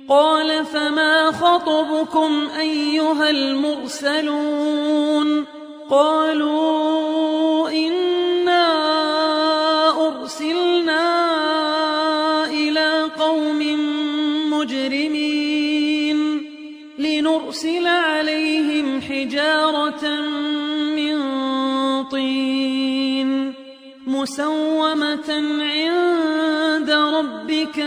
قال فما خطبكم أيها المرسلون قالوا إنا أرسلنا إلى قوم مجرمين لنرسل عليهم حجارة من طين مسومة عند ربك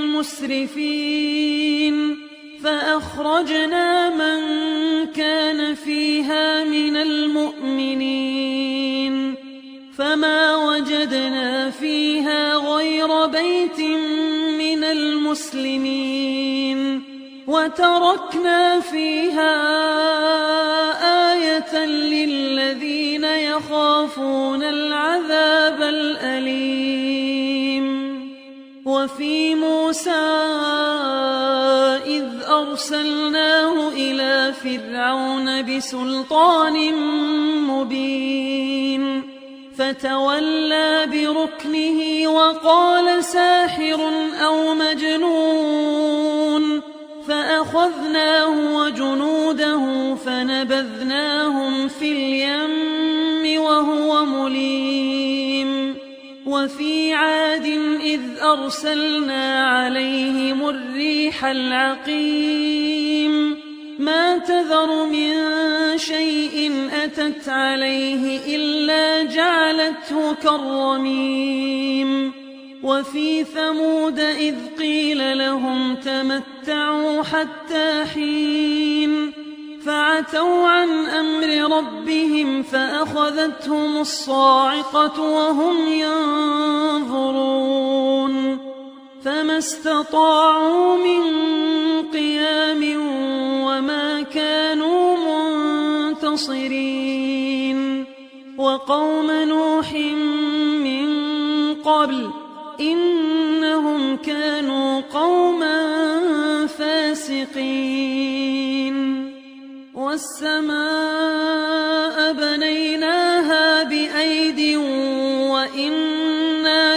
للمسرفين فأخرجنا من كان فيها من المؤمنين فما وجدنا فيها غير بيت من المسلمين وتركنا فيها آية للذين يخافون العذاب الأليم وفي موسى إذ أرسلناه إلى فرعون بسلطان مبين فتولى بركنه وقال ساحر أو مجنون فأخذناه وجنوده فنبذناهم في اليم وهو مليم وفي عاد إذ أرسلنا عليهم الريح العقيم ما تذر من شيء أتت عليه إلا جعلته كالرميم وفي ثمود إذ قيل لهم تمتعوا حتى حين فعتوا عن أمر ربهم فأخذتهم الصاعقة وهم ينظرون فما استطاعوا من قيام وما كانوا منتصرين وقوم نوح من قبل إنهم كانوا قوما فاسقين والسماء بنيناها بأيد وإنا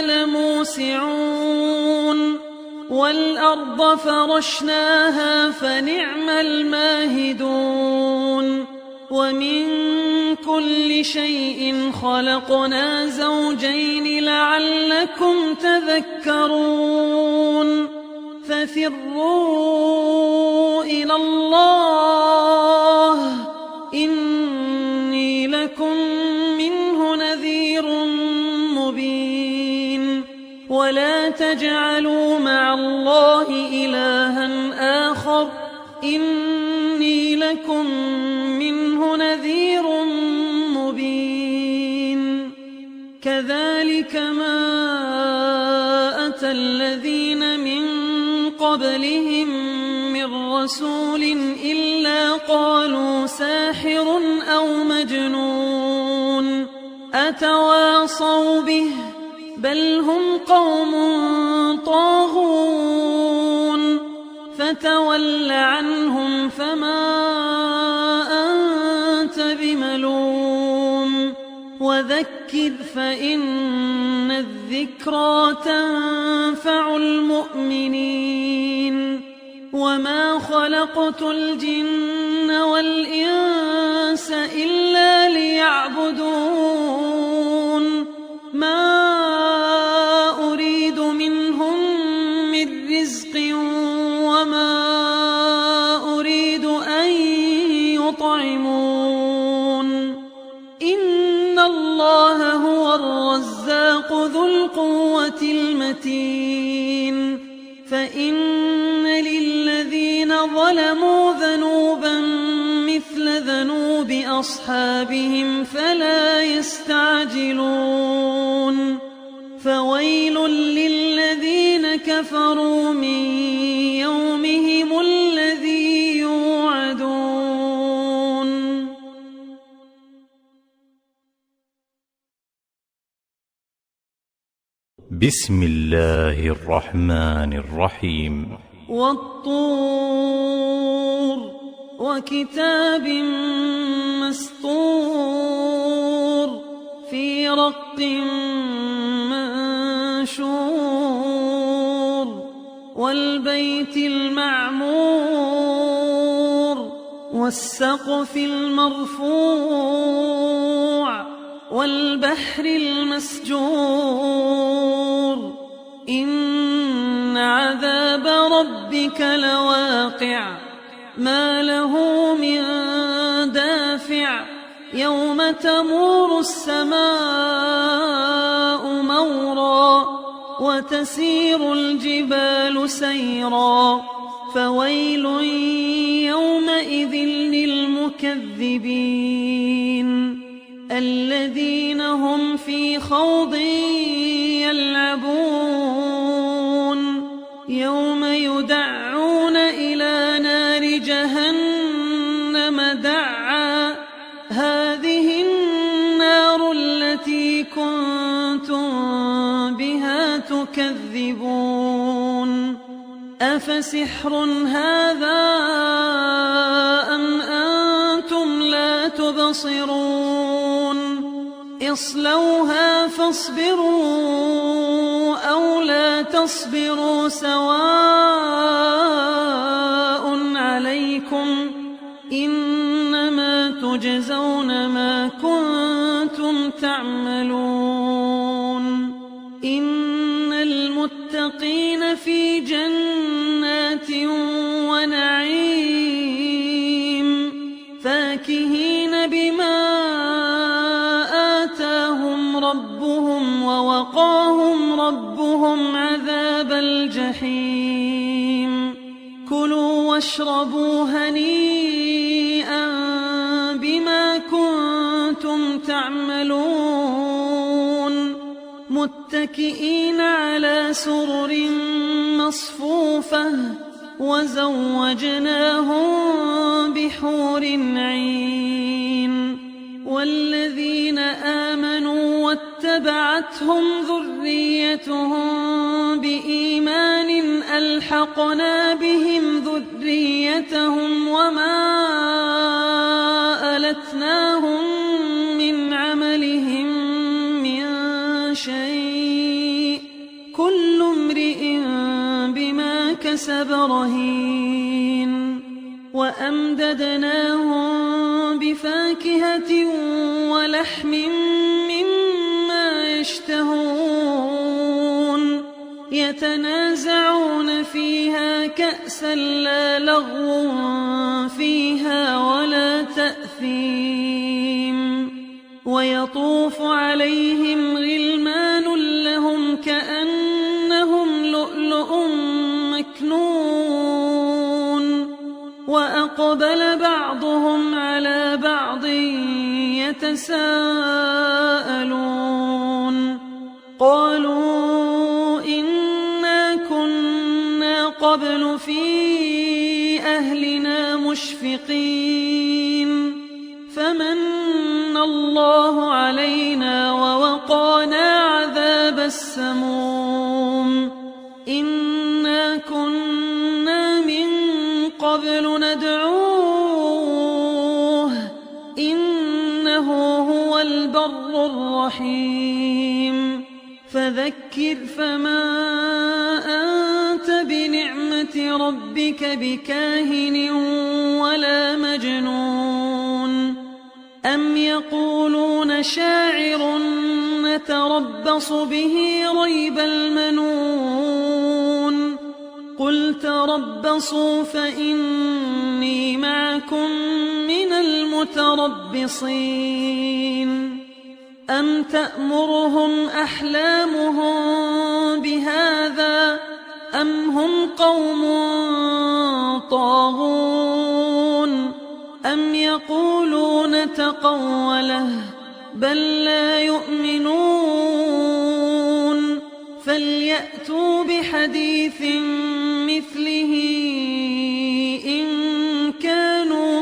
لموسعون والأرض فرشناها فنعم الماهدون ومن كل شيء خلقنا زوجين لعلكم تذكرون ففروا إلى الله إني لكم منه نذير مبين ولا تجعلوا مع الله إلها آخر إني لكم منه نذير مبين كذلك ما أتى الذين من قبلهم من رسول إلا قالوا ساحر أو مجنون أتواصوا به بل هم قوم طاغون فتول عنهم فما أنت بملوم وذكر فإن الذكرى تنفع المؤمنين وما خلقت الجن والإنس إلا ليعبدون ما أريد منهم من رزق وما أريد أن يطعمون إن الله هو الرزاق ذو القوة المتين فإن للذين ظلموا ذنوبا مثل ذنوب أصحابهم فلا يستعجلون فويل للذين كفروا من يومهم الذي يوعدون. بسم الله الرحمن الرحيم. والطور وكتاب مسطور في رق منشور والبيت المعمور والسقف المرفوع والبحر المسجور إن عذاب ربك لواقع ما له من دافع يوم تمور السماء مورا وتسير الجبال سيرا فويل يومئذ للمكذبين الذين هم في خوض يلعبون يوم يدعون إلى نار جهنم دعا هذه النار التي كنتم بها تكذبون أفسحر هذا أم أنتم لا تبصرون اصلوها فاصبروا أو لا تصبروا سواء عليكم إنما تجزون ما كنتم تعملون إن المتقين في جنات ونعيم فاكهين بما آتاهم ربهم ووقاهم ربهم عذاب الجحيم كلوا واشربوا هنيئا بما كنتم تعملون متكئين على سرر مصفوفة وزوجناهم بحور عين والذين آمنوا واتبعتهم ذريتهم بإيمان ألحقنا بهم ذريتهم وما ألتناهم من عملهم من شيء كل امرئ بما كسب رهين وأمددناهم بفاكهة ولحم مما يشتهون يتنازعون فيها كأسا لا لغو فيها ولا تأثيم ويطوف عليهم غلمان لهم كأنهم لؤلؤ مكنون وأقبل بعضهم على بعض يتساءلون قالوا إنا كنا قبل في أهلنا مشفقين فمن الله علينا ووقانا عذاب السموم إنا كنا من قبل ندعوه إنه هو البر الرحيم فذكر فما أنت بنعمة ربك بكاهن ولا مجنون أم يقولون شاعر نتربص به ريب المنون قل تربصوا فإني معكم من المتربصين أم تأمرهم أحلامهم بهذا أم هم قوم طاغون أم يقولون تقوله بل لا يؤمنون فليأتوا بحديث مثله إن كانوا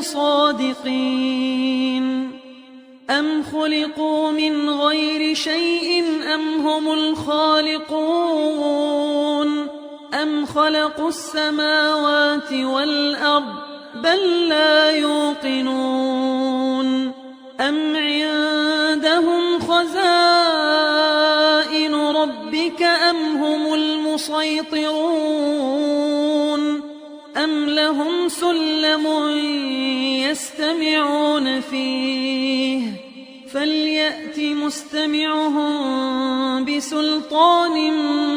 صادقين أم خلقوا من غير شيء أم هم الخالقون أم خلقوا السماوات والأرض بل لا يوقنون أم عندهم خزائن ربك أم هم المسيطرون أم لهم سلم يستمعون فيه فليأت مستمعهم بسلطان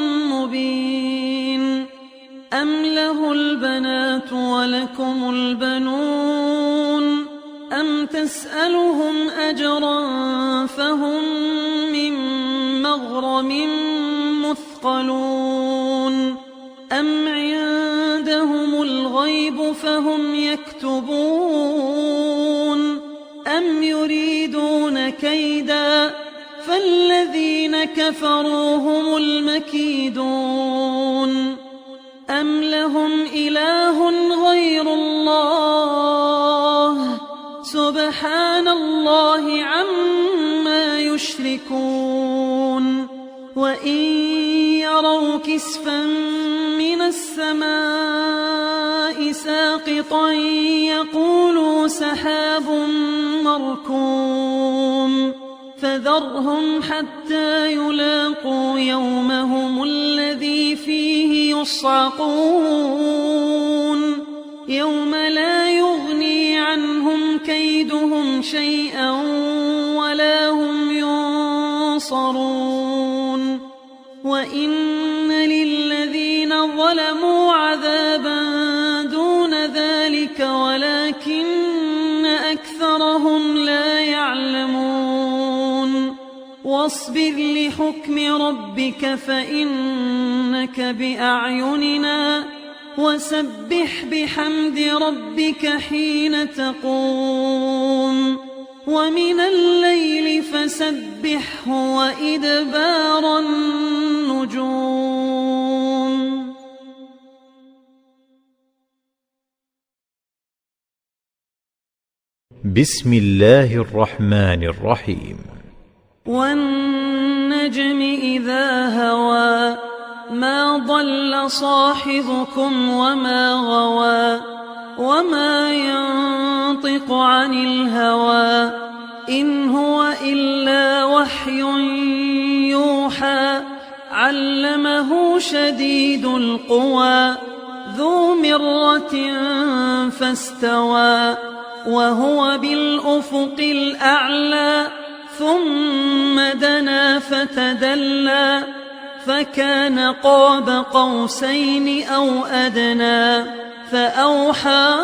مبين أم له البنات ولكم البنون أم تسألهم أجرا فهم من مغرم مثقلون أم عندهم الغيب فهم يكتبون أم يريدون كيدا فالذين كفروا هم المكيدون أم لهم إله غير الله سبحان الله عما يشركون وإن يروا كسفا من السماء ساقطا يقولوا سحاب مركوم فذرهم حتى يلاقوا يومهم الذي فيه يصعقون يوم لا يغني عنهم كيدهم شيئا ولا هم ينصرون وإن للذين ظلموا عذابا دون ذلك ولكن أكثرهم لا يعلمون واصبر لحكم ربك فإنك بأعيننا وسبح بحمد ربك حين تقوم ومن الليل فسبحه وإدبار النجوم. بسم الله الرحمن الرحيم. والنجم إذا هوى ما ضل صاحبكم وما غوى وما ينطق عن الهوى إن هو إلا وحي يوحى علمه شديد القوى ذو مرة فاستوى وهو بالأفق الأعلى ثم دنا فتدلى فكان قاب قوسين أو أدنى فأوحى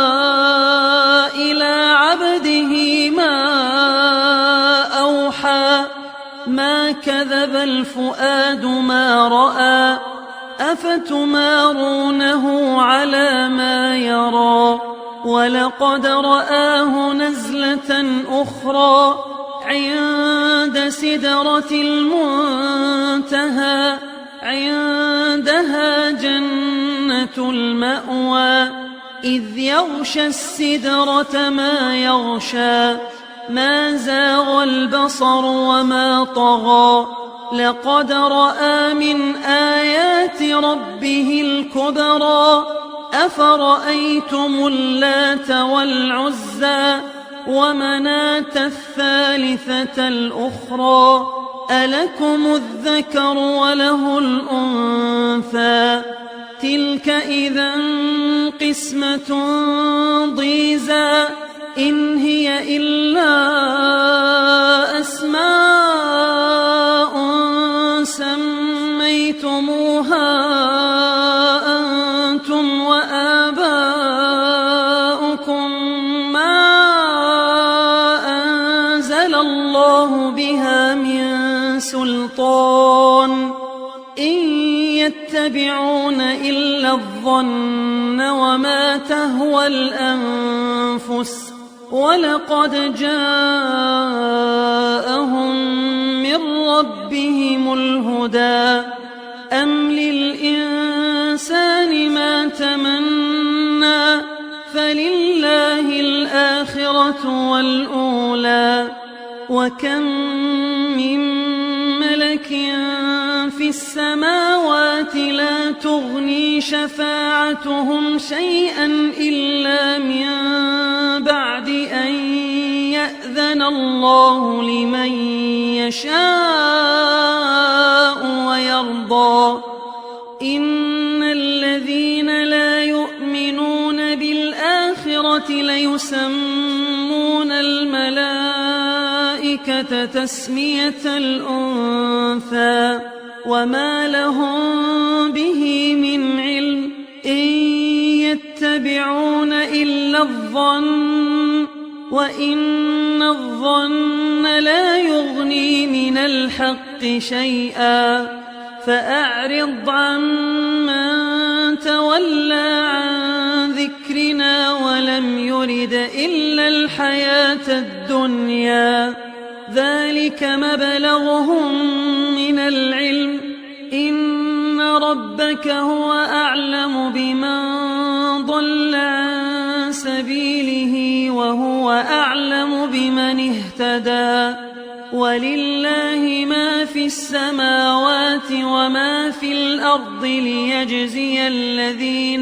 إلى عبده ما أوحى ما كذب الفؤاد ما رأى أفتمارونه على ما يرى ولقد رآه نزلة أخرى عند سدرة المنتهى عندها جنة المأوى إذ يغشى السدرة ما يغشى ما زاغ البصر وما طغى لقد رأى من آيات ربه الكبرى أفرأيتم اللات والعزى ومناة الثالثة الأخرى ألكم الذكر وله الأنثى تلك إذا قسمة ضيزى إن هي إلا أسماء سميتموها أنتم وآباؤكم ما أنزل الله بها من سلطان إن يتبعون إلا الظن وما تهوى الأنفس ولقد جاءهم من ربهم الهدى أم للإنسان ما تمنى فلله الآخرة والأولى وكم من ملك في السماوات لا تغني شفاعتهم شيئا إلا من بعد أن يأذن الله لمن يشاء ويرضى إن الذين لا يؤمنون الآخرة ليسمون الملائكة تسمية الأنثى وما لهم به من علم إن يتبعون إلا الظن وإن الظن لا يغني من الحق شيئا فأعرض عمن تولى عن ذكرنا ولم يرد إلا الحياة الدنيا ذلك مبلغهم من العلم إن ربك هو أعلم بمن ضل عن سبيله وهو أعلم بمن اهتدى ولله ما في السماوات وما في الأرض ليجزي الذين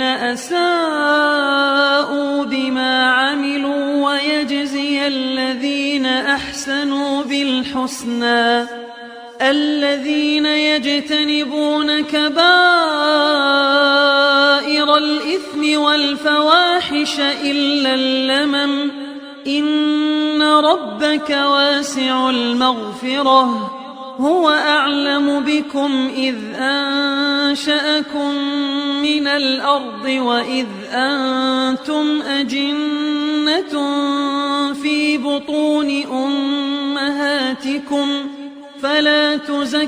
أساءوا بما عملوا ويجزي الذين أحسنوا بالحسنى الذين يجتنبون كبائر الإثم والفواحش إلا اللمم إن ربك واسع المغفرة هو أعلم بكم إذ أنشأكم من الأرض وإذ أنتم أجنة في بطون أمهاتكم فلا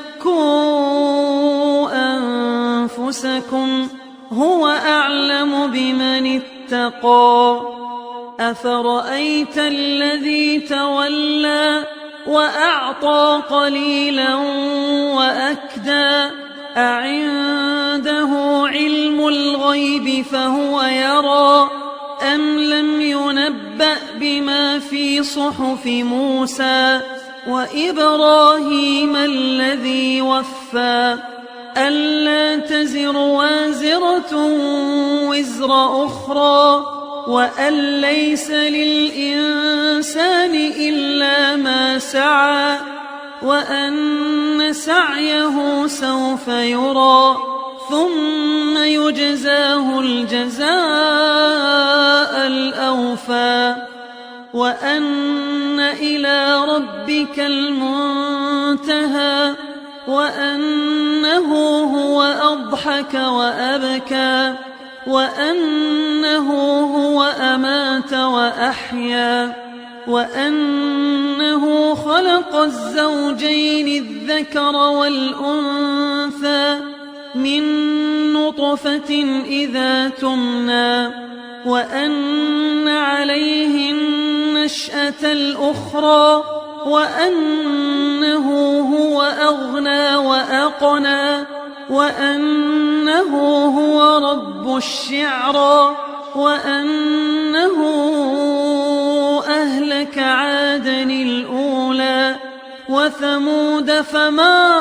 تزكوا أنفسكم هو أعلم بمن اتقى أفرأيت الذي تولى وأعطى قليلا وأكدى أعنده علم الغيب فهو يرى أم لم ينبأ بما في صحف موسى وإبراهيم الذي وفى ألا تزر وازرة وزر أخرى وأن ليس للإنسان إلا ما سعى وأن سعيه سوف يرى ثم يجزاه الجزاء الأوفى وأن إلى ربك المنتهى وأنه هو أضحك وأبكى وأنه هو أمات وأحيا وأنه خلق الزوجين الذكر والأنثى من نطفة إذا تمنى وأن عليه النشأة الأخرى وأنه هو أغنى وأقنى وأنه هو رب الشعرى وأنه أهلك عادا الأولى وثمود فما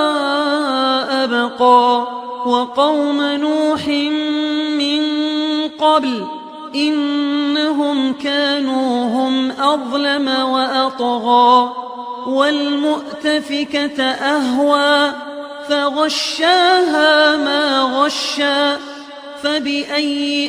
أبقى وقوم نوح من قبل إنهم كانوا هم أظلم وأطغى والمؤتفكة أهوى فغشاها ما غشى فبأي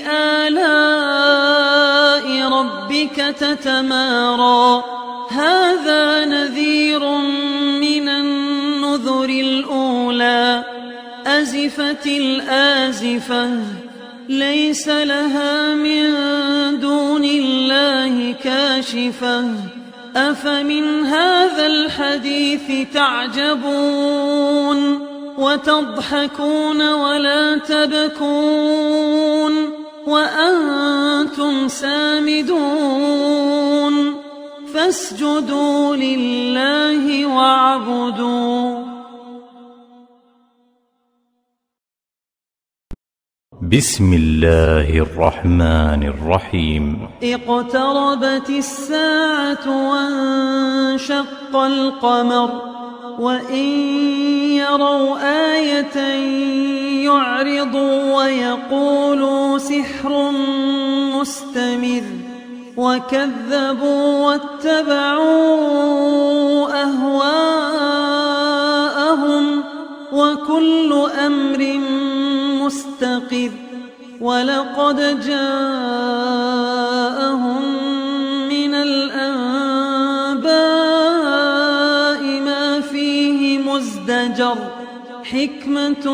آلاء ربك تتمارى هذا نذير من النذر الأولى أزفت الآزفة ليس لها من دون الله كاشفة أفمن هذا الحديث تعجبون وتضحكون ولا تبكون وأنتم سامدون فاسجدوا لله واعبدوا. بسم الله الرحمن الرحيم. اقتربت الساعة وانشق القمر وإن يروا آية يعرضوا ويقولوا سحر مستمر وكذبوا واتبعوا أهواءهم وكل أمر مستقر ولقد جاءهم لهم من الأنباء ما فيه مزدجر حكمة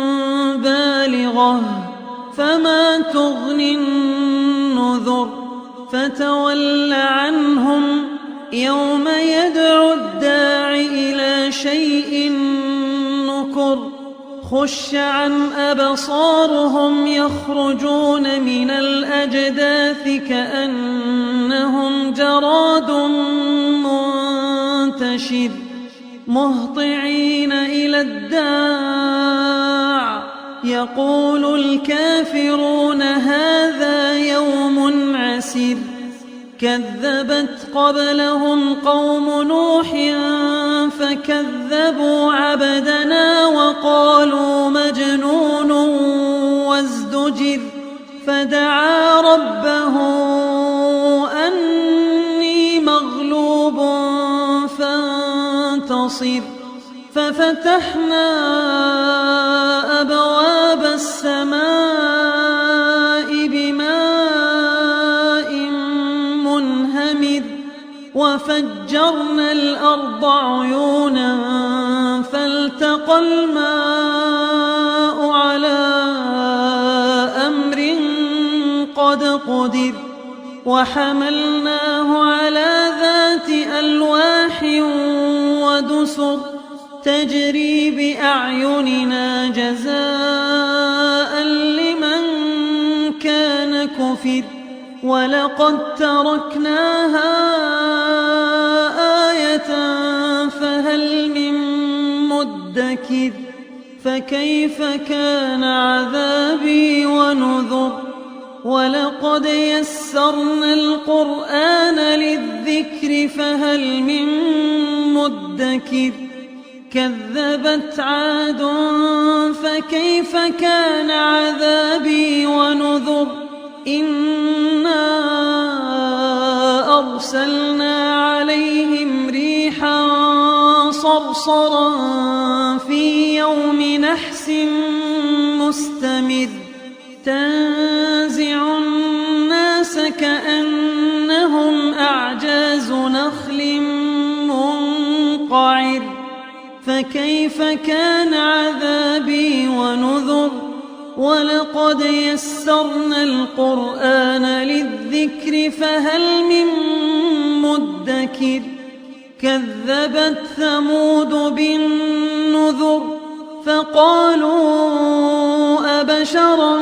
بالغة فما تغني النذر فتول عنهم يوم يدعو الداع إلى شيء نكر خش عن أبصارهم يخرجون من الأجداث كأنهم جراد منتشر مهطعين إلى الداع يقول الكافرون هذا يوم عسير كذبت قبلهم قوم نوح فكذبوا عبدنا وقالوا مجنون وازدجر فدعا ربه أني مغلوب فانتصر ففتحنا أبواب السماء بماء منهمر وفجرنا الأرض عيونا فالتقى الماء على أمر قد قدر وحملناه على ذات ألواح ودسر تجري بأعيننا جزاء لمن كان كفر ولقد تركناها آية فهل من مدكر فكيف كان عذابي ونذر ولقد يسرنا القرآن للذكر فهل من مدكر كذبت عاد فكيف كان عذابي ونذر إنا أرسلنا عليهم ريحا صرصرا في يوم نحس مستمر تنزع الناس كأنهم أعجاز نخل منقعر فكيف كان عذابي ونذر ولقد يسرنا القرآن للذكر فهل من مدكر كذبت ثمود بالنذر فقالوا أبشرا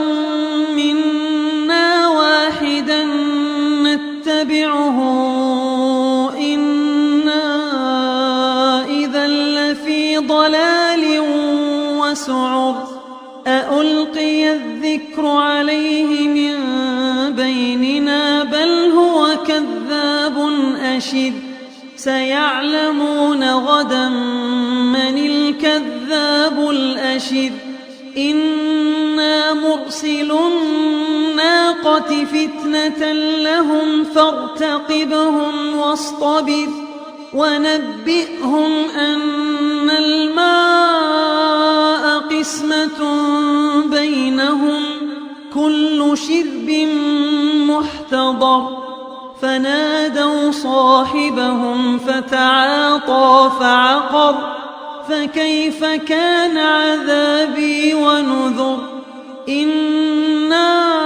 منا واحدا نتبعه إنا إذا لفي ضلال وسعر أألقي الذكر عليه من بيننا بل هو كذاب أشر سيعلمون غدا من الكذاب الأشر إنا مرسل الناقة فتنة لهم فارتقبهم واصطبر ونبئهم أن الماء قسمة بينهم كل شرب محتضر فنادوا صاحبهم فتعاطى فعقر فكيف كان عذابي ونذر إنا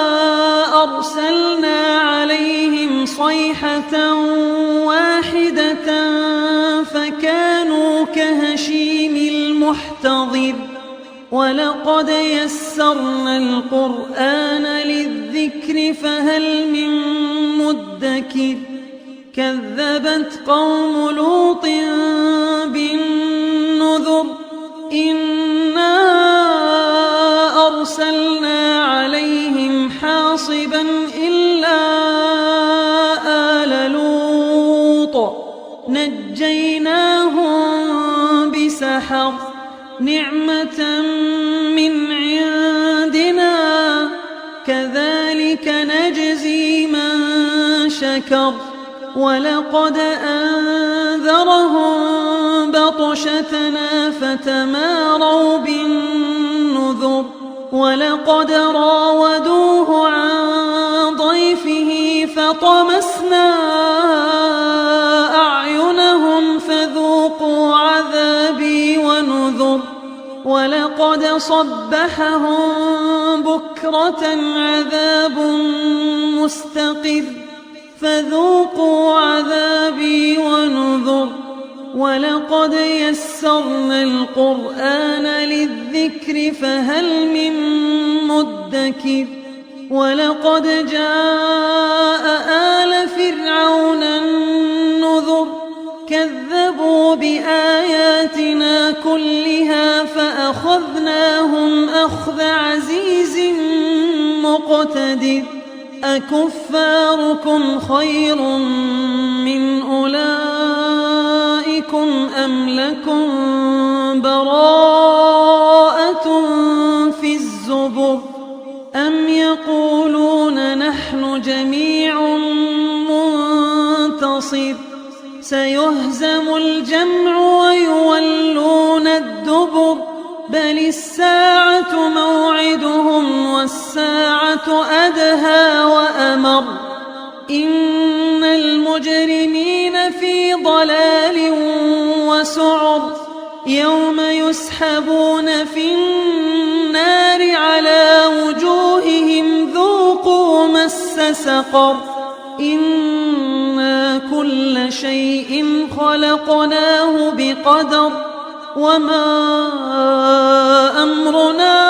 أرسلنا عليهم صيحة واحدة فكانوا كهشيم المحتضر ولقد يسرنا القرآن للذكر فهل من مدكر كذبت قوم لوط بالنذر إنا أرسلنا عليهم حاصبا إلا آل لوط نجيناهم بسحر نعمة من عندنا كذلك نجزي من شكر ولقد أنذرهم بطشتنا فتماروا بالنذر ولقد راودوه عن ضيفه فطمسنا أعينهم فذوقوا عذابي ونذر ولقد صبحهم بكرة عذاب مستقر فذوقوا عذابي ونذر ولقد يسرنا القرآن للذكر فهل من مدكر ولقد جاء آل فرعون النذر كذبوا بآياتنا كلها فأخذناهم أخذ عزيز مقتدر أكفاركم خير من أولئكم أم لكم براءة في الزبر أم يقولون نحن جميع منتصر سيهزم الجمع ويولون الدبر بل الساعة موعدهم والساعة أدهى وأمر إن المجرمين في ضلال وسعر يوم يسحبون في النار على وجوههم ذوقوا مس سقر إنا كل شيء خلقناه بقدر وما أمرنا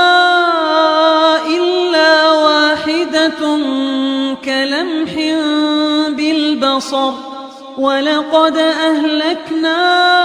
إلا واحدة كلمح بالبصر ولقد أهلكنا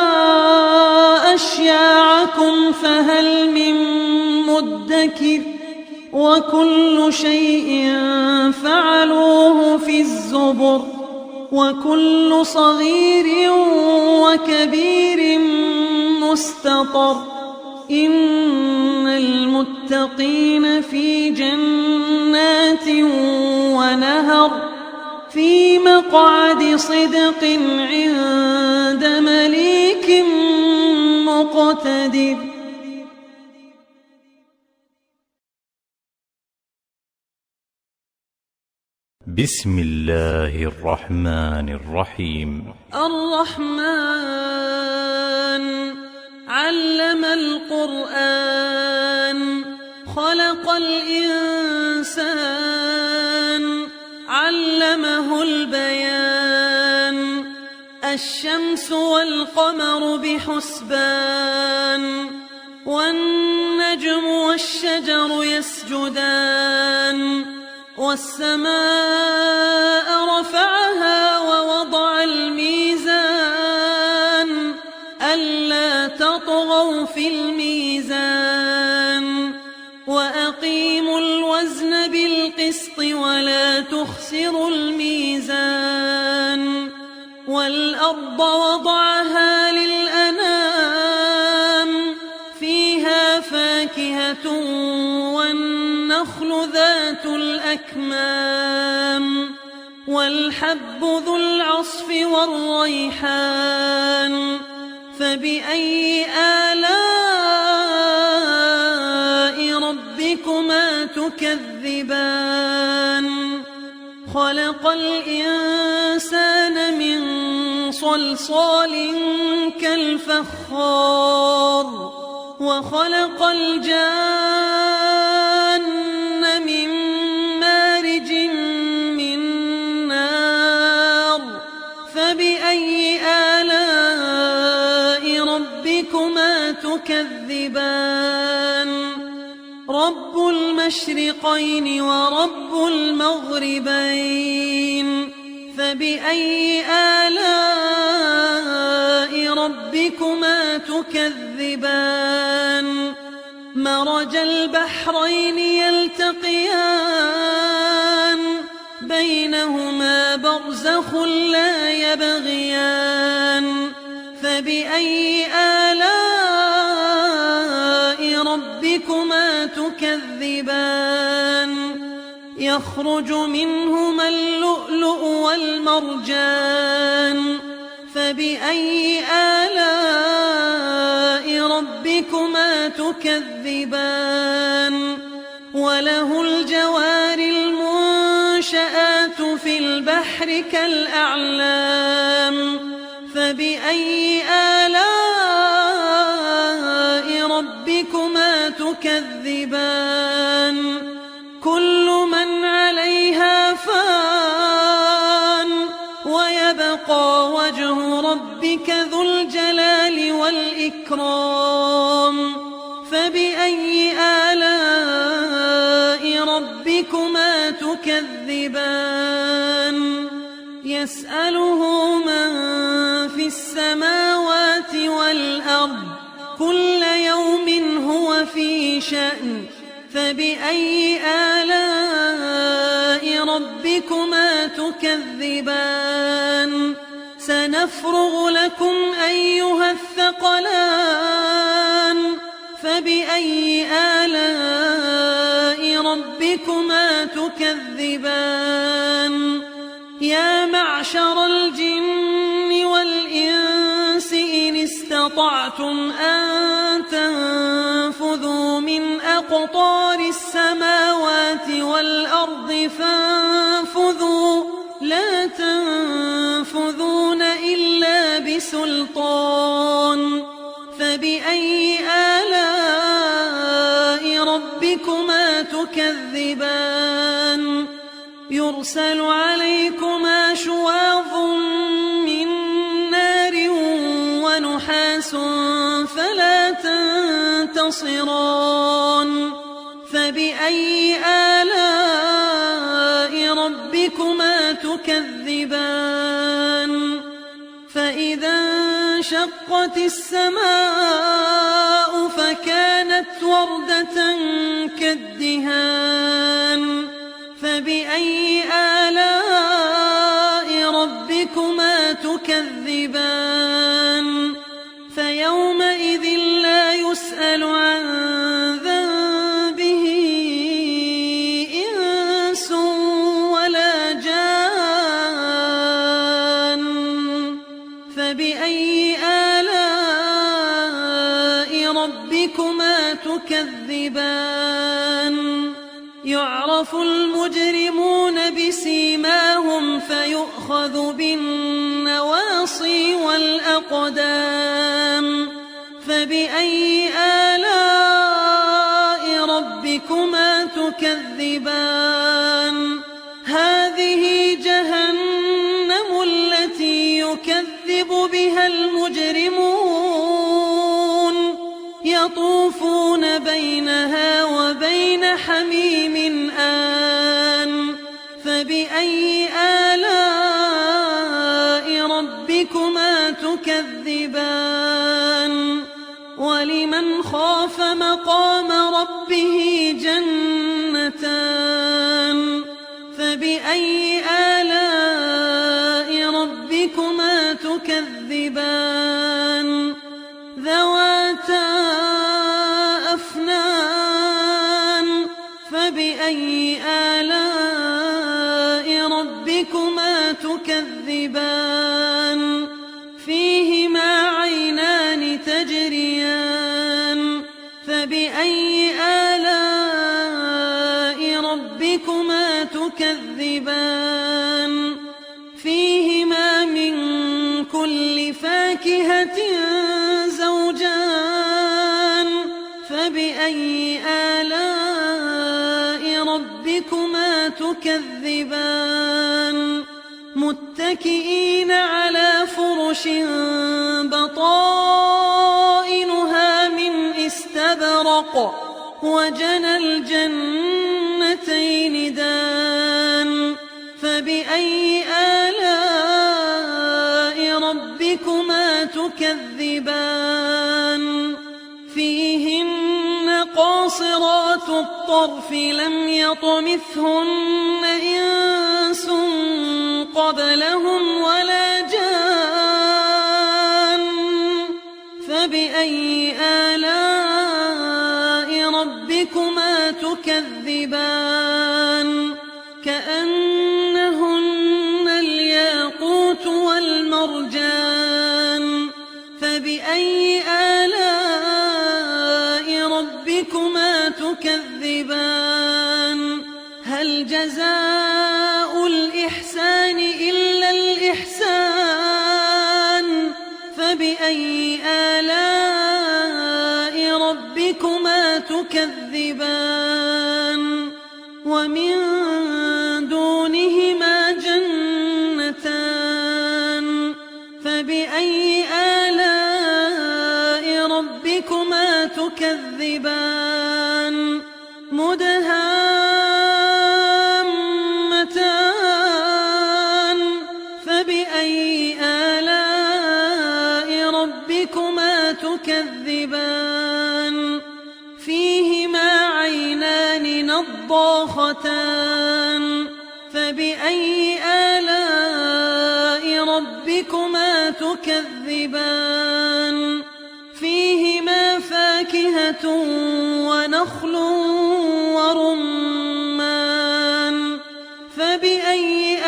أشياعكم فهل من مدكر وكل شيء فعلوه في الزبر وكل صغير وكبير مستطر إن المتقين في جنات ونهر في مقعد صدق عند مليك مقتدر بسم الله الرحمن الرحيم الرحمن علم القرآن خلق الإنسان علمه البيان الشمس والقمر بحسبان والنجم والشجر يسجدان والسماء رفعها ووضع الميزان ألا تطغوا في الميزان وأقيموا الوزن بالقسط ولا تخسروا الميزان والأرض وضعها للأنام فيها فاكهة والنخل ذات الأكمام والحب ذو العصف والريحان فبأي آلاء ربكما تكذبان خلق الإنسان من صلصال كالفخار وخلق الجان من مارج من نار فبأي آلاء ربكما تكذبان رب المشرقين ورب المغربين فبأي آلاء ربكما تكذبان مرج البحرين يلتقيان بينهما برزخ لا يبغيان فبأي آلاء ربكما تكذبان يخرج منهما اللؤلؤ والمرجان فبأي آلاء ربكما تكذبان وله الجوار المنشآت في البحر كالأعلام فبأي آلاء ربكما تكذبان كل من عليها فان ويبقى وجه ربك ذو الجلال والإكرام فبأي آلاء ربكما تكذبان يسأله من في السماوات والأرض كل يوم هو في شأن فبأي آلاء ربكما تكذبان سنفرغ لكم أيها الثقلان فبأي آلاء ربكما تكذبان يا معشر الجن والإنس إن استطعتم أن تنفذوا من أقطار السماوات والأرض فانفذوا لا تنفذون إلا بسلطان فبأي آلاء ربكما تكذبان يرسل عليكما شواظ من نار ونحاس فلا تنتصران فبأي آلاء ربكما تكذبان فإذا انشقت السماء فكانت وردة كالدهان فبأي آلاء ربكما تكذبان فيومئذ لا يسأل عن ذنبه إنس ولا جان فبأي آلاء ربكما تكذبان يعرف المجرمون بسيماهم فيؤخذ بالنواصي والأقدام فبأي آلاء ربكما تكذبان هذه جهنم التي يكذب بها المجرمون يطوفون بينها وبين حميم آن فبأي آلاء ربكما تكذبان ولمن خاف مقام ربه جنتان فبأي آلاء ربكما تكذبان ذواتا أفنان فبأي آلاء ربكما تكذبان فيهما عينان تجريان فبأي آلاء ربكما تكذبان فيهما من كل فاكهة زوجان فبأي آلاء ربكما تكذبان متكئين على فرش بطائنها من استبرق وجنى الجنتين دان فبأي آلاء ربكما تكذبان فيهن قاصرات الطرف لم يطمثهن إنس قبلهم ولا جان فبأي آلاء ربكما تكذبان كأنهن الياقوت والمرجان فبأي آلاء ربكما تكذبان هل جزاء الإحسان تكذبان ومن دونهما جنتان فبأي آلاء ربكما تكذبان مدهامتان فبأي آلاء ربكما تكذبان فيهما عينان نضاختان فبأي آلاء ربكما تكذبان فيهما فاكهة ونخل ورمان فبأي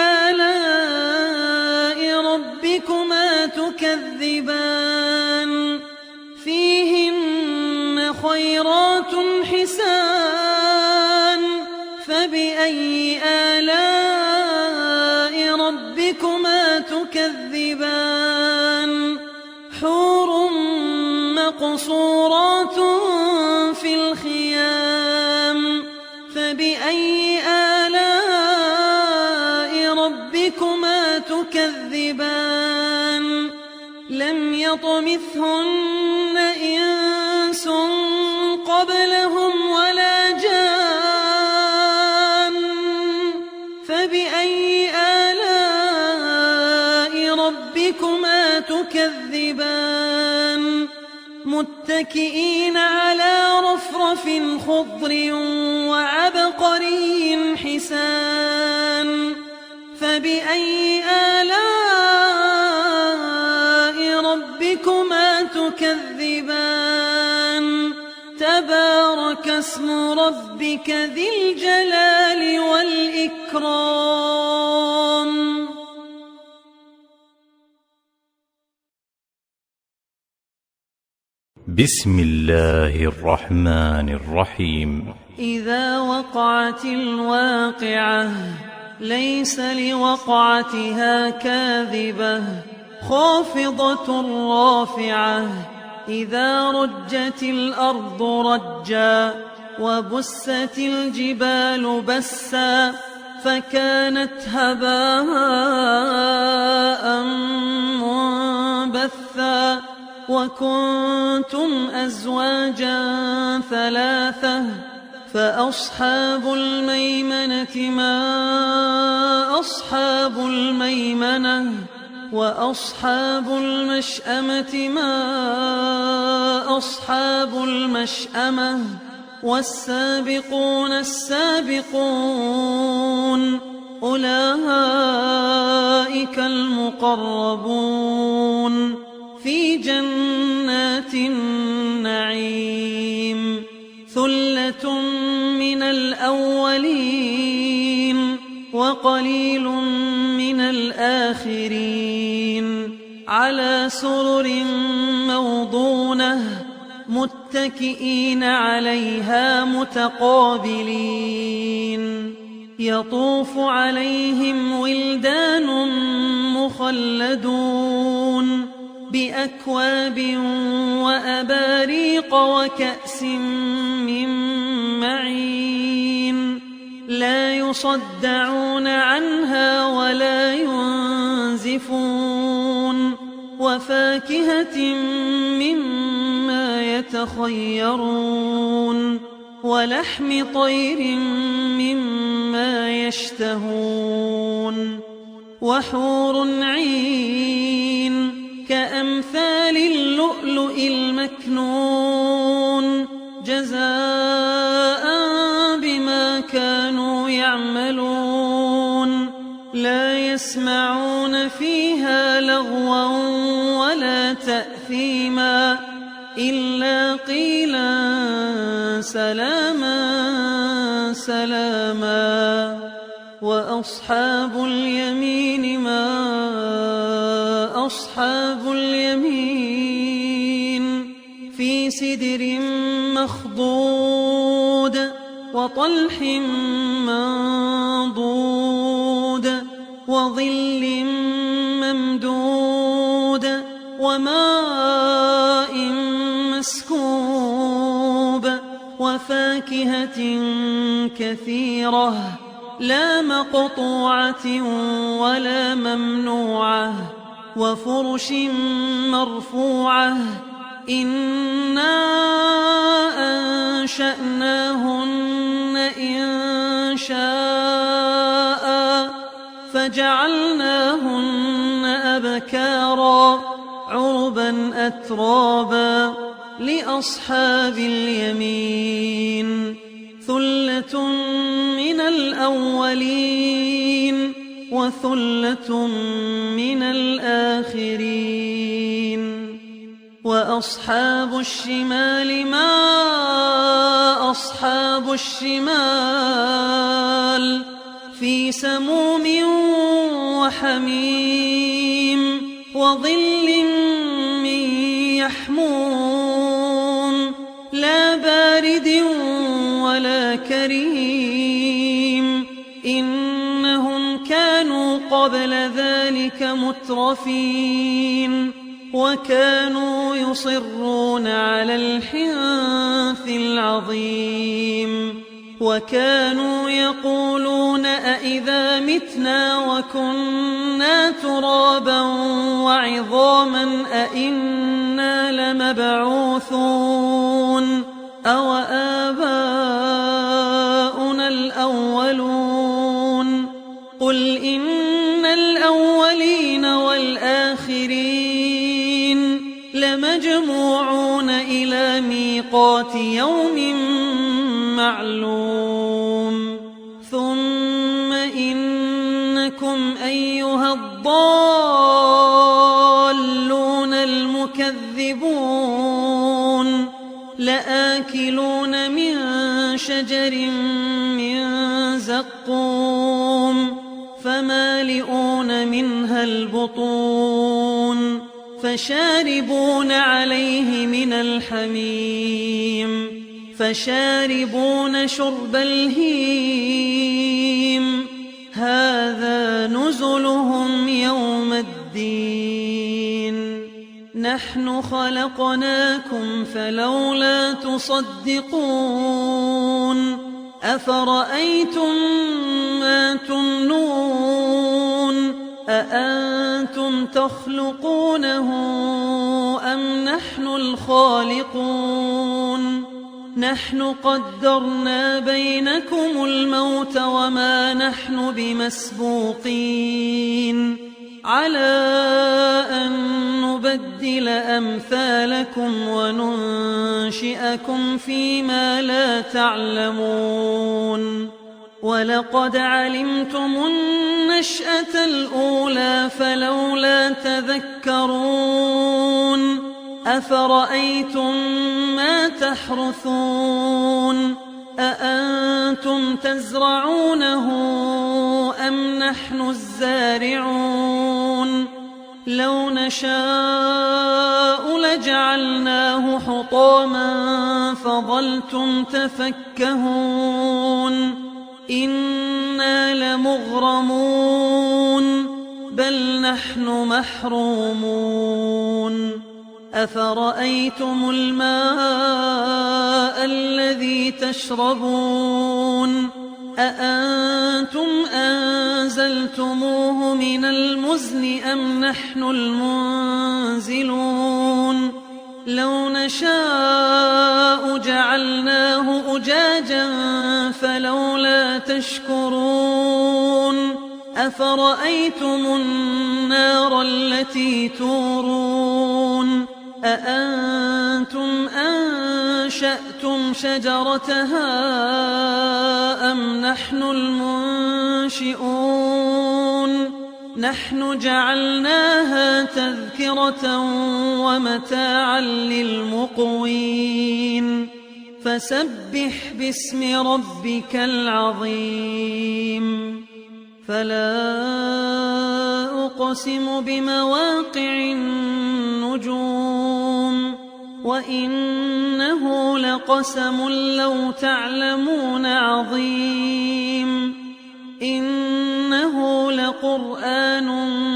آلاء ربكما تكذبان فيهن خيرات حسان فبأي آلاء ربكما تكذبان حور مقصورات في الخيام فبأي آلاء ربكما تكذبان لم يطمثهن إنس قبلهم ولا جان فبأي آلاء ربكما تكذبان متكئين على رفرف خضر وعبقري حسان فبأي آلاء ربكما تكذبان تبارك اسم ربك ذي الجلال والإكرام. بسم الله الرحمن الرحيم. إذا وقعت الواقعة ليس لوقعتها كاذبة خافضة رافعة إذا رجت الأرض رجا وبست الجبال بسا فكانت هباء منبثا وكنتم أزواجا ثلاثة فأصحاب الميمنة ما أصحاب الميمنة وأصحاب المشأمة ما أصحاب المشأمة والسابقون السابقون أولئك المقربون في جنات النعيم ثلة من الأولين وقليل من الآخرين على سرر موضونة متكئين عليها متقابلين يطوف عليهم ولدان مخلدون بأكواب وأباريق وكأس من معين لا يصدعون عنها ولا ينزفون وفاكهة مما يتخيرون ولحم طير مما يشتهون وحور عين كأمثال اللؤلؤ المكنون جزاء بما كانوا يعملون لا يسمعون فيها لغوا ولا تأثيما إلا قيلا سلاما سلاما وأصحاب اليمين ما أصحاب اليمين في سدر مخضود وطلح منضود وظل ممدود وماء مسكوب وفاكهة كثيرة لا مقطوعة ولا ممنوعة وفرش مرفوعة إنا أنشأناهن إنشاء فجعلناهن أبكارا عربا أترابا لأصحاب اليمين ثلة من الأولين وثلة من الآخرين وأصحاب الشمال ما أصحاب الشمال في سموم وحميم وظل من يحموم لا بارد ولا كريم إنهم كانوا قبل ذلك مترفين وكانوا يصرون على الحنث العظيم وكانوا يقولون أئذا متنا وكنا ترابا وعظاما أئنا لمبعوثون أو آباؤنا الأولون قل إن الأولين والآخرين لمجموعون إلى ميقات يوم معلوم ثم إنكم أيها الضالون المكذبون لآكلون من شجر من زقوم فمالئون منها البطون فشاربون عليه من الحميم فشاربون شرب الهيم هذا نزلهم يوم الدين نحن خلقناكم فلولا تصدقون أفرأيتم ما تمنون أأنتم تخلقونه أم نحن الخالقون نحن قدرنا بينكم الموت وما نحن بمسبوقين على أن نبدل أمثالكم وننشئكم فيما لا تعلمون ولقد علمتم النشأة الأولى فلولا تذكرون أفرأيتم ما تحرثون أأنتم تزرعونه أم نحن الزارعون لو نشاء لجعلناه حطاما فظلتم تفكهون إنا لمغرمون بل نحن محرومون أفرأيتم الماء الذي تشربون أأنتم أنزلتموه من المزن أم نحن المنزلون لو نشاء جعلناه أجاجا فلولا تشكرون أفرأيتم النار التي تورون أأنتم أنشأتم شجرتها أم نحن المنشئون نحن جعلناها تذكرة ومتاعا للمقوين فسبح باسم ربك العظيم فلا أقسم بمواقع النجوم وإنه لقسم لو تعلمون عظيم إنه لقرآن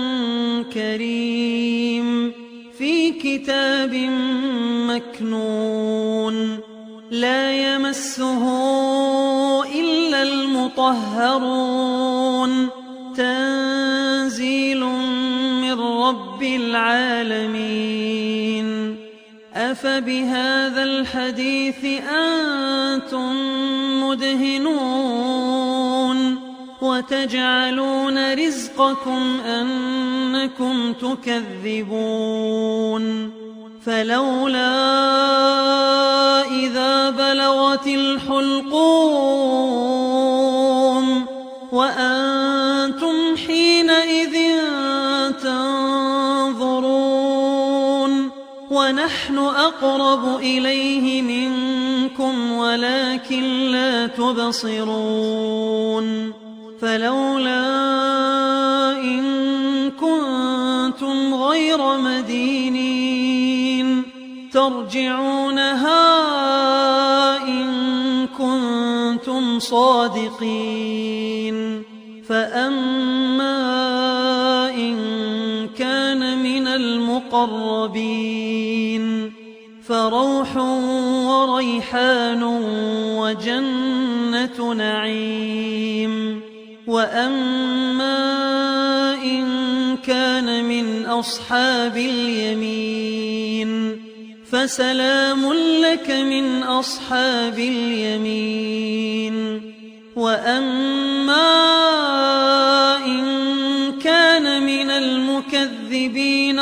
كريم في كتاب مكنون لا يمسه المطهرون تنزيل من رب العالمين أفبهذا الحديث أنتم مدهنون وتجعلون رزقكم أنكم تكذبون فلولا إذا بلغت الحلقوم وأنتم حينئذ تنظرون ونحن أقرب إليه منكم ولكن لا تبصرون فلولا إن كنتم غير مدينين ترجعونها إن كنتم صادقين فأما إن كان من المقربين فروح وريحان وجنة نعيم وأما إن كان من أصحاب اليمين فسلام لك من أصحاب اليمين وأما إن كان من المكذبين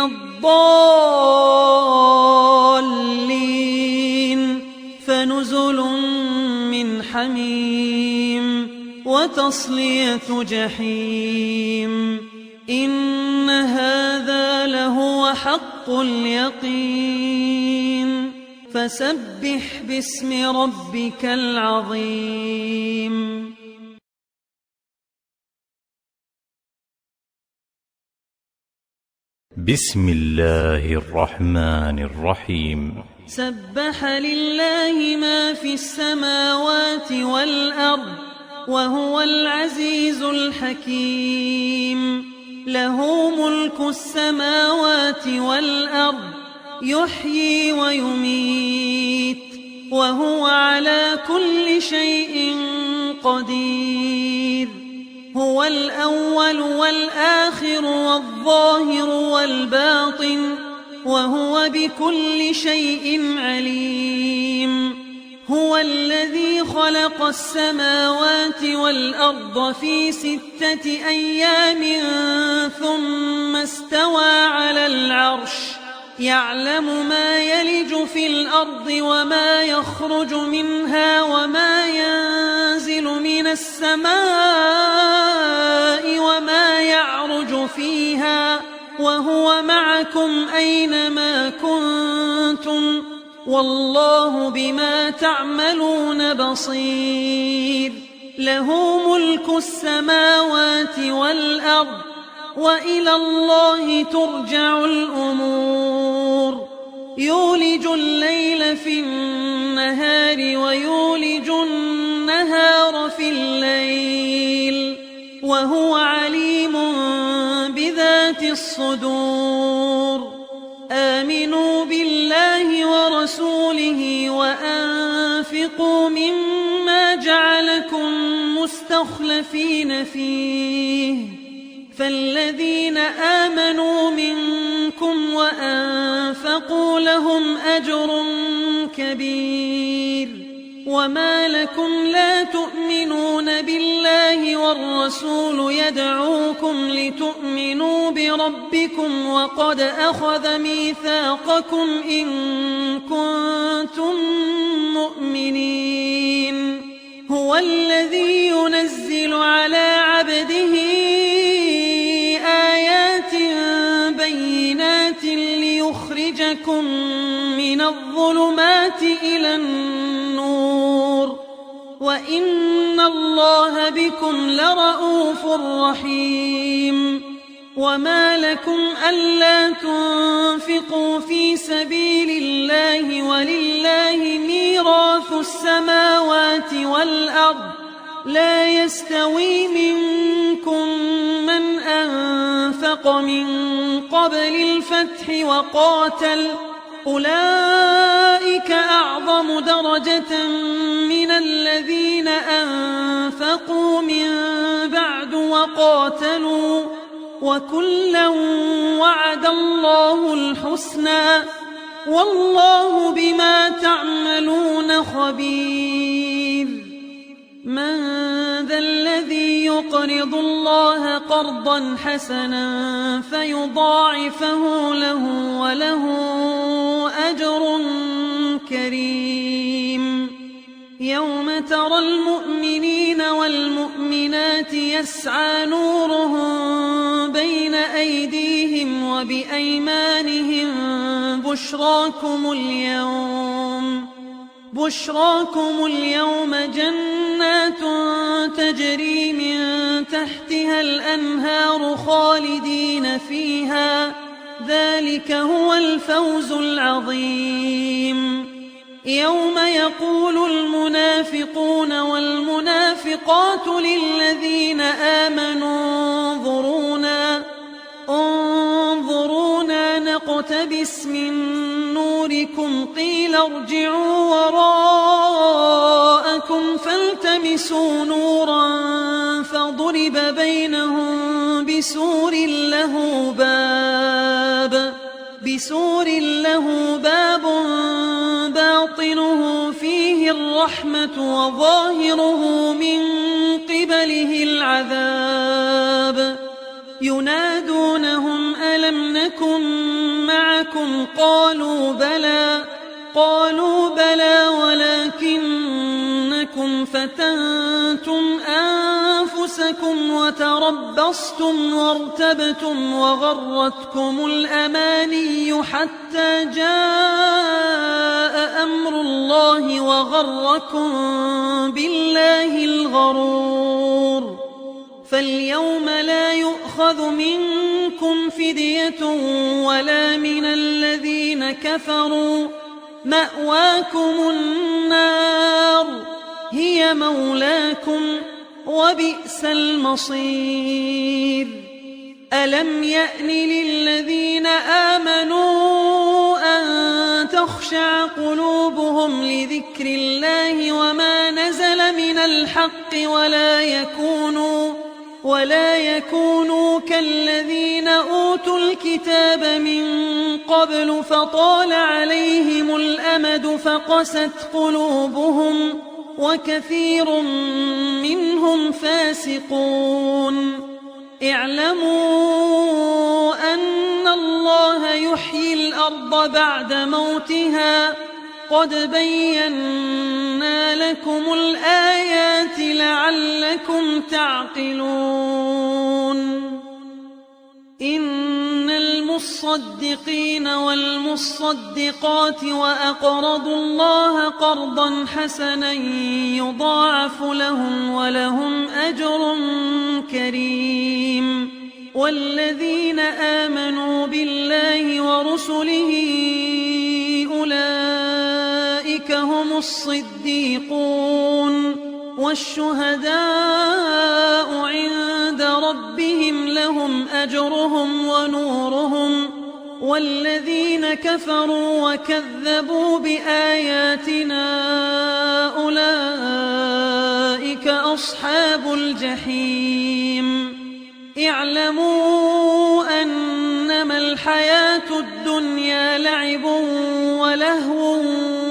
الضالين فنزل من حميم وتصلية جحيم إن هذا لهو حق اليقين فسبح باسم ربك العظيم بسم الله الرحمن الرحيم سبح لله ما في السماوات والأرض وهو العزيز الحكيم له ملك السماوات والأرض يحيي ويميت وهو على كل شيء قدير هو الأول والآخر والظاهر والباطن وهو بكل شيء عليم هو الذي خلق السماوات والأرض في 6 أيام ثم استوى على العرش يعلم ما يلج في الأرض وما يخرج منها وما ينزل من السماء وما يعرج فيها وهو معكم أينما كنتم والله بما تعملون بصير له ملك السماوات والأرض وإلى الله ترجع الأمور يولج الليل في النهار ويولج النهار في الليل وهو عليم بذات الصدور آمنوا بالله ورسوله وأنفقوا مما جعلكم مستخلفين فيه فالذين آمنوا منكم وأنفقوا لهم أجر كبير وما لكم لا تؤمنون بالله والرسول يدعوكم لتؤمنوا بربكم وقد أخذ ميثاقكم إن كنتم مؤمنين هو الذي ينزل على عبده آيات بينات ليخرجكم من الظلمات إلى النور وإن الله بكم لرءوف رحيم وما لكم ألا تنفقوا في سبيل الله ولله ميراث السماوات والأرض لا يستوي منكم من أنفق من قبل الفتح أولئك أعظم درجة من الذين أنفقوا من بعد وقاتلوا وكلا وعد الله الحسنى والله بما تعملون خبير. من ذا الذي يقرض الله قرضا حسنا فيضاعفه له وله أجر كريم. يوم ترى المؤمنين والمؤمنات يسعى نورهم بين أيديهم وبأيمانهم بشراكم اليوم جنات تجري من تحتها الأنهار خالدين فيها ذلك هو الفوز العظيم. يوم يقول المنافقون والمنافقات للذين آمنوا انظرونا نقتبس من نوركم قيل ارجعوا وراءكم فالتمسوا نورا فضرب بينهم بسور له باب باطنه فيه الرحمة وظاهره من قبله العذاب. ينادونهم ألم نكن معكم قالوا بلى ولكنكم فتنتم أنفسكم وتربصتم وارتبتم وغرتكم الأماني حتى جاء أمر الله وغركم بالله الغرور. فاليوم لا يؤخذ منكم فدية ولا من الذين كفروا مأواكم النار هي مولاكم وبئس المصير. ألم يأن للذين آمنوا أن تخشع قلوبهم لذكر الله وما نزل من الحق ولا يكونوا كالذين أوتوا الكتاب من قبل فطال عليهم الأمد فقست قلوبهم وكثير منهم فاسقون. اعلموا أن الله يحيي الأرض بعد موتها قد بينا لكم الآيات لعلكم تعقلون. إن المصدقين والمصدقات وأقرضوا الله قرضا حسنا يضاعف لهم ولهم أجر كريم. والذين آمنوا بالله ورسله أولئك هم الصديقون والشهداء عند ربهم لهم أجرهم ونورهم. والذين كفروا وكذبوا بآياتنا أولئك أصحاب الجحيم. اعلموا أنما الحياة الدنيا لعب ولهو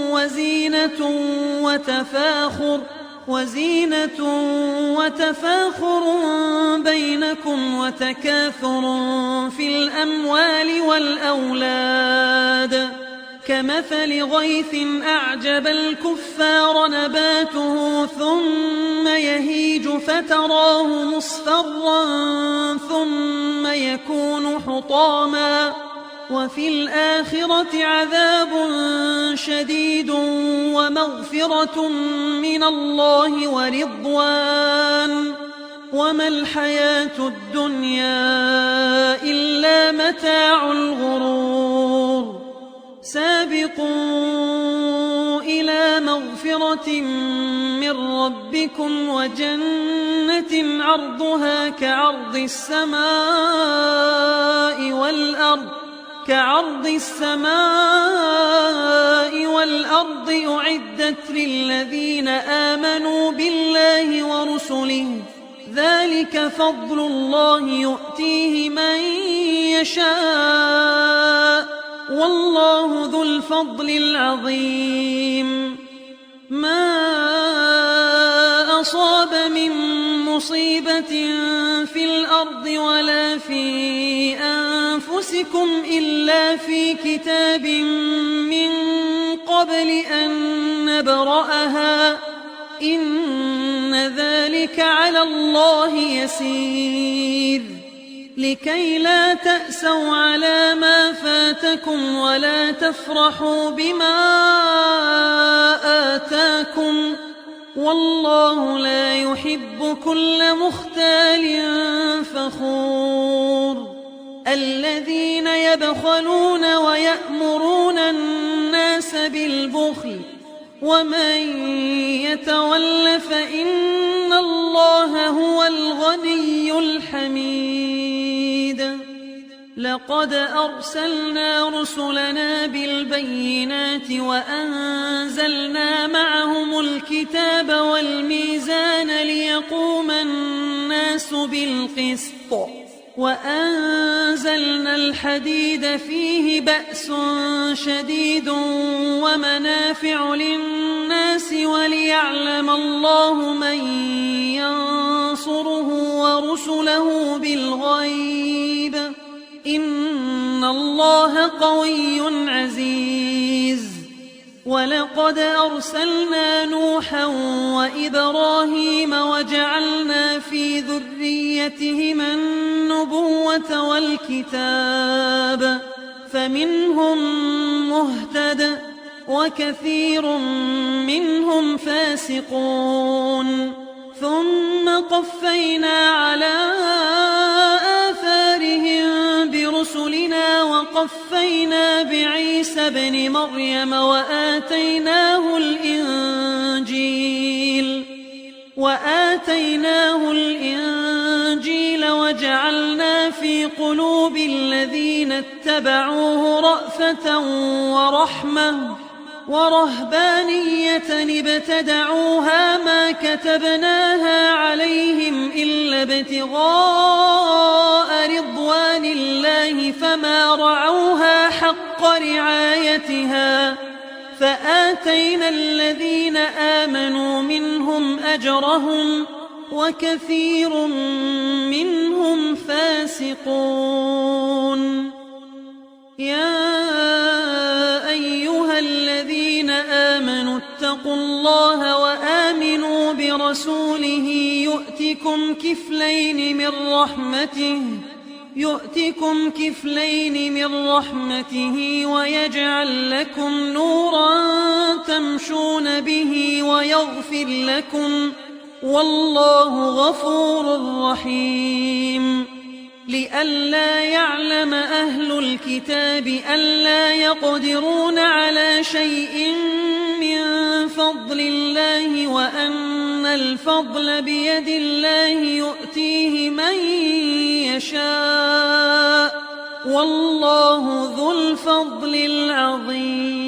وزينة وتفاخر بينكم وتكاثر في الأموال والأولاد كمثل غيث أعجب الكفار نباته ثم يهيج فتراه مصفرا ثم يكون حطاما وفي الآخرة عذاب شديد ومغفرة من الله ورضوان وما الحياة الدنيا إلا متاع الغرور. سابقوا إلى مغفرة من ربكم وجنة عرضها كعرض السماء والأرض كعرض السماء والأرض أعدت للذين آمنوا بالله ورسله ذلك فضل الله يؤتيه من يشاء والله ذو الفضل العظيم ما أصاب من مصيبة في الأرض ولا في أنفسكم إلا في كتاب من قبل أن نبرأها إن ذلك على الله يسير لكي لا تأسوا على ما فاتكم ولا تفرحوا بما آتاكم والله لا يحب كل مختال فخور الذين يبخلون ويأمرون الناس بالبخل ومن يتول فإن الله هو الغني الحميد لقد أرسلنا رسلنا بالبينات وأنزلنا معهم الكتاب والميزان ليقوم الناس بالقسط وأنزلنا الحديد فيه بأس شديد ومنافع للناس وليعلم الله من ينصره ورسله بالغيب إن الله قوي عزيز ولقد أرسلنا نوحا وإبراهيم وجعلنا في ذريتهما النبوة والكتاب فمنهم مهتد وكثير منهم فاسقون ثم قفينا على آثارهم برسلنا وقفينا بعيسى ابن مريم وآتيناه الإنجيل وجعلنا في قلوب الذين اتبعوه رأفة ورحمة ورهبانية ابتدعوها ما كتبناها عليهم إلا ابتغاء رضوان الله فما رعوها حق رعايتها فآتينا الذين آمنوا منهم أجرهم وكثير منهم فاسقون يا أيها الذين آمنوا اتقوا الله وآمنوا برسوله يؤتكم كفلين من رحمته ويجعل لكم نورا تمشون به ويغفر لكم والله غفور رحيم لئلا يعلم أهل الكتاب ألا يقدرون على شيء من فضل الله وأن الفضل بيد الله يؤتيه من يشاء والله ذو الفضل العظيم